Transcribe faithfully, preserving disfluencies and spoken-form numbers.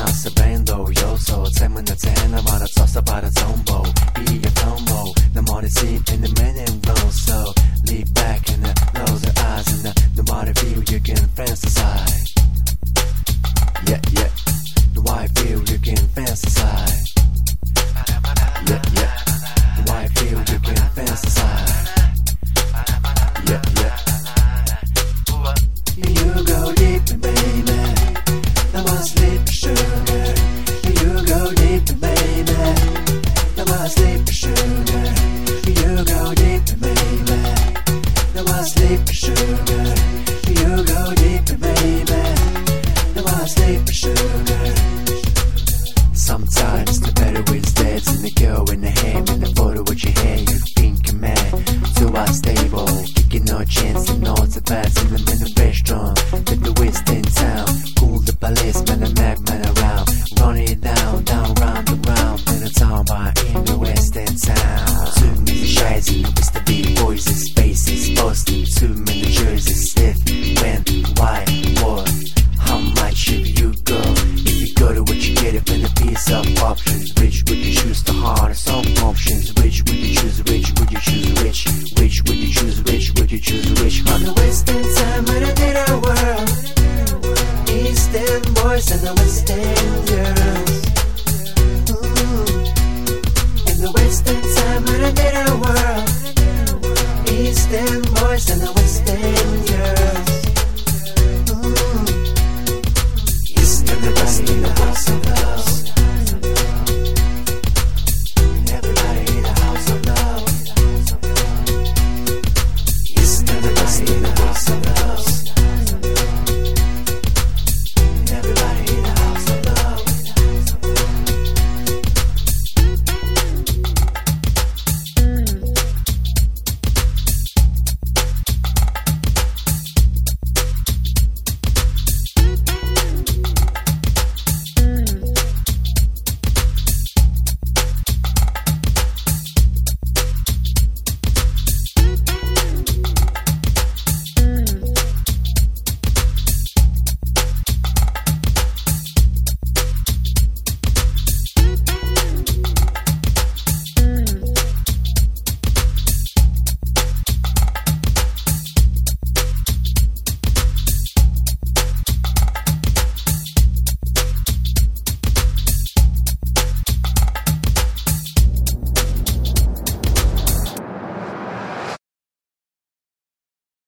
是变动，有时候才门的才能把它找到把它总部，一夜风暴，那么的 sleep in the minute roll, so lean back and close your eyes and nobody feel you can fantasize. Yeah, yeah, the why feel you can fantasize. Yeah, yeah, the why feel you can fantasize. Yeah, yeah. You go deep, baby. I must sleep, sugar. You go deep, baby. I must sleep, sugar. You go deep, baby. I must sleep, sugar. You go deep, baby. I must sleep, sugar. Sometimes the better with dads and the girl in the hand and the photo with your hand. You think a man too unstable, kicking no chance and no the best in the middle restaurant. With the West in town, cool the policeman and madman around, running it down, down, round and round. In a town by in the West in town. Too many shies and it's the big voices, faces, Boston. Too many jerseys, stiff, when, why, what, how much if you go? If you go to what you get it in a piece of options. Which would you choose? The hardest of options. Which would you choose? Which would you choose? Which? Which would you choose? Which would you choose? Which? On the Western time when I did our world, Eastern boys and the Western girls. Mm. In the Western time when I did our world, Eastern boys and the Western girls.